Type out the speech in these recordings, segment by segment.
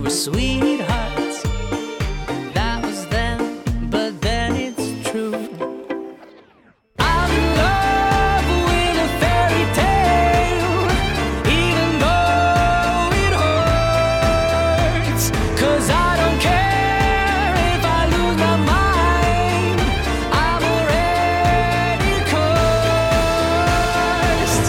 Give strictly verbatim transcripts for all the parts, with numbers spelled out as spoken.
were sweethearts. That was then, but then it's true. I'm in love with a fairy tale, even though it hurts. 'Cause I don't care if I lose my mind, I'm already cursed.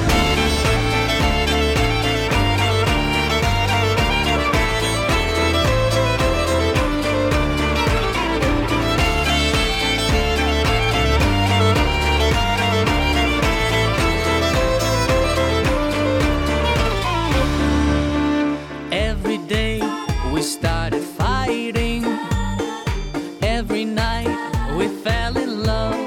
Every day we started fighting. Every night we fell in love.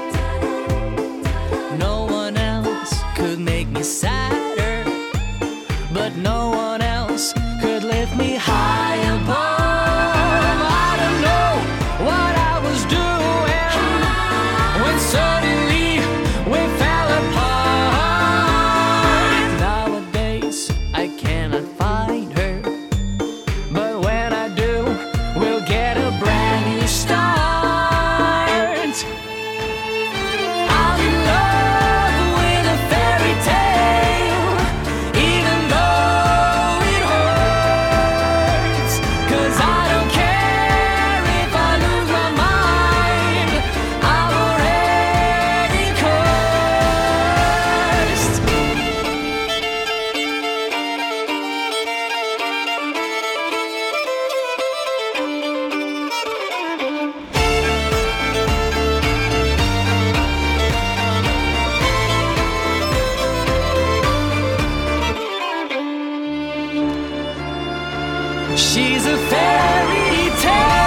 No one else could make me sadder, but no one else could lift me high above. I don't know what I was doing when suddenly we fell apart. Nowadays I cannot find her, but when I do, we'll get a brand new start. I'm in love with a fairy tale, even though it hurts. 'Cause I don't care if I lose my mind, I'm already cursed. She's a fairy tale.